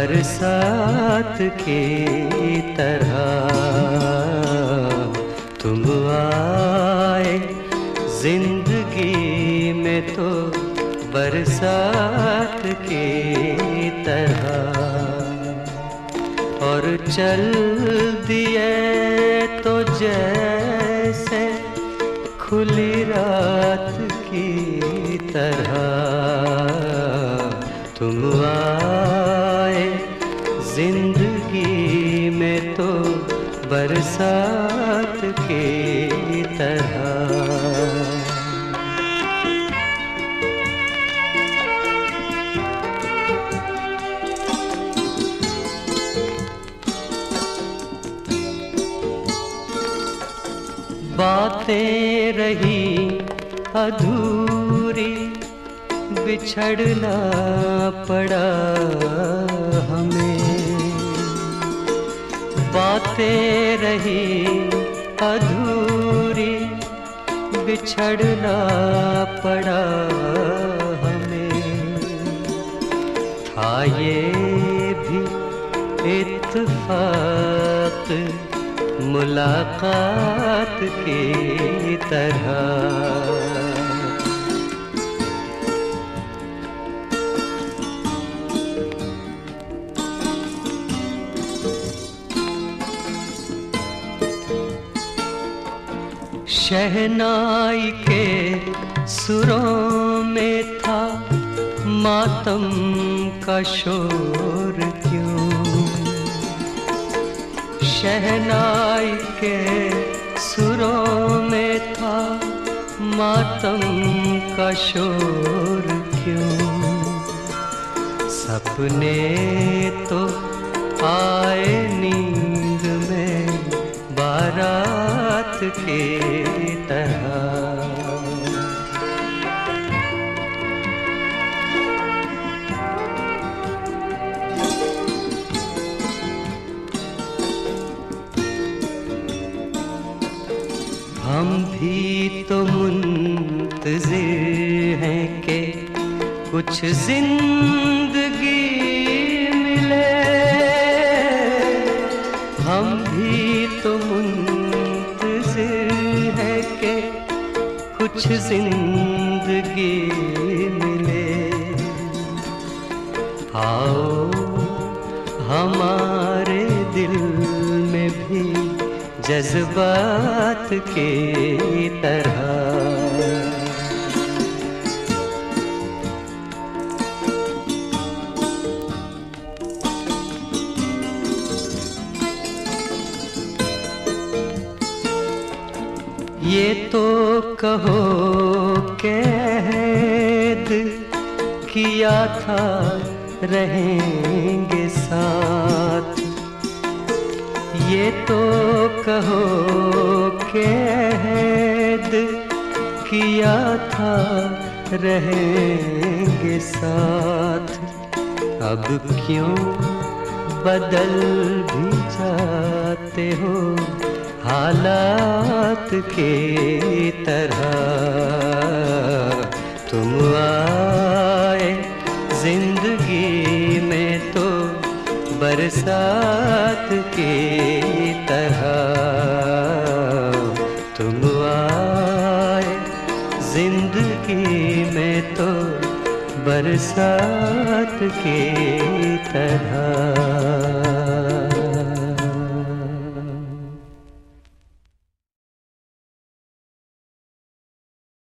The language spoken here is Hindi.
बरसात की तरह तुम आए जिंदगी में तो बरसात की तरह, और चल दिए तो जैसे खुली रात की तरह तुम आए जिंदगी में तो बरसात की तरह। बातें रही अधूरी, बिछड़ना पड़ा हमें। बातें रही अधूरी, बिछड़ना पड़ा हमें। था ये भी इत्तेफाक मुलाकात की तरह। शहनाई के सुरों में था मातम का शोर क्यों। शहनाई के सुरों में था मातम का शोर क्यों। सपने तो आए नींद में बारात की तरह। हम भी तो मुंतज़िर हैं कि कुछ जिंदगी मिले। हम भी तो मुंतज़िर हैं कि कुछ जिंदगी मिले। आओ हमारे दिल में भी जज्बात की तरह। ये तो कहो कैद किया था रहेंगे साथ। ये तो कहो कैद किया था रहेंगे साथ। अब क्यों बदल भी जाते हो हालात की तरह। तुम आए जिंदगी में तो बरसात की तरह। तुम आए जिंदगी में तो बरसात की तरह।